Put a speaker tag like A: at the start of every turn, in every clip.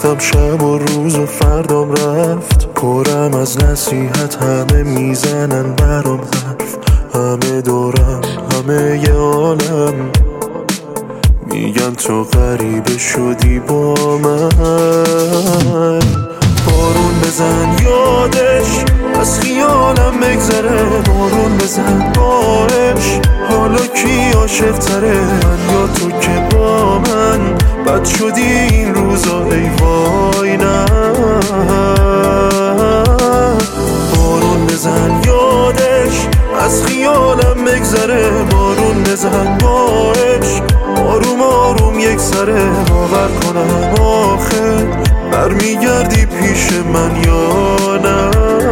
A: رفتم شب و روز و فردام رفت، پرم از نصیحت، همه میزنن برام حرف، همه دورم، همه ی عالم میگن تو غریبه شدی با من. بارون بزن یادش از خیالم بگذره، بارون بزن باش حالا کی عاشق تره، من یا تو که با من بد شدی این روزا، ای وای نه. بارون بزن یادش از خیالم بگذره، بارون بزن باش آروم آروم یک سره، باور کنم آخر برمیگردی پیش من یا نه.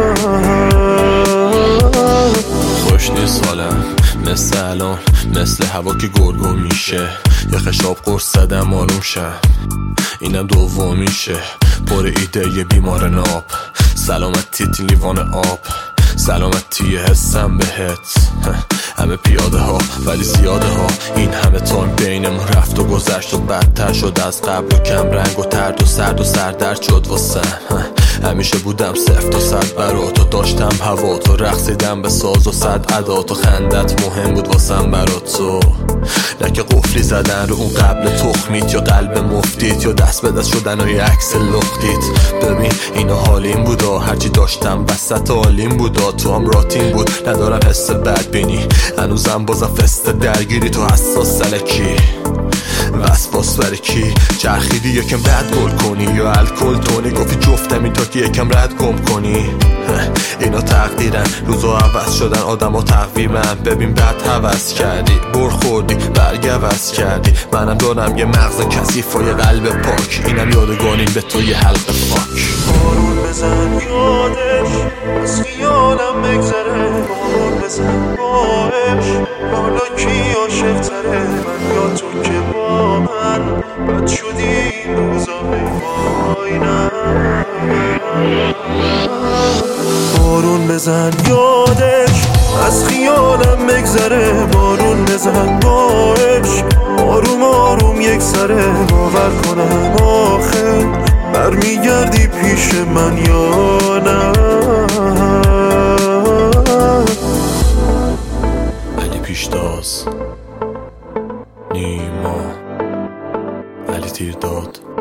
B: خوش نیست حالم مثل الان، مثل هوا که گرگو میشه، یه خشاب قرص زدم آروم شم، اینم دومیشه. پر ایده یه بیمار ناب، سلامتی لیوان آب، سلامتی حسم بهت. همه پیاده ها ولی زیاده ها، این همه تایم بینمون رفت و گذشت و بدتر شد از قبل و کم رنگ و ترد و سرد و سردرد شد واسم. همیشه بودم صفر تا صد برات و داشتم هوا تو، رقصیدم به ساز و صد عدات و خندت مهم بود واسم برات تو. نه که قفلی زدن رو اون قبل تخمیت یا قلب مفتیت یا دست به دست شدن و یه عکس لختیت. ببین اینا حالیم بودا، هرچی داشتم وسط حالیم بودا، تو هم راتین بود ندارم حس بد بینی، هنوزم بازم فست درگیری تو حساس سلکی وسواس برای کی چرخیدی یکم رد گل کنی یا الکل تونی، گفتی جفتم این تا که یکم رد گم کنی. اینا تقدیرن روزا عوض شدن آدم ها تقویمن، ببین بد حوض کردی برخوردی برگ عوض کردی، منم دارم یه مغز کثیف و یه قلب پاک، اینم یادگانیم به تو یه حلقه فاک.
A: بارون بزن یادش از خیالم بگذره، بارون بزن باش حالا کی عاشق تره، من یا تو که با من بد شدی این روزا، ای وای نه. بارون بزن یادش از خیالم بگذره، بارون بزن باش آروم آروم یک سره، باور کنم آخر برمیگردی پیش من یا نه.
B: علی پیشتاز، نیما، علی تیرداد.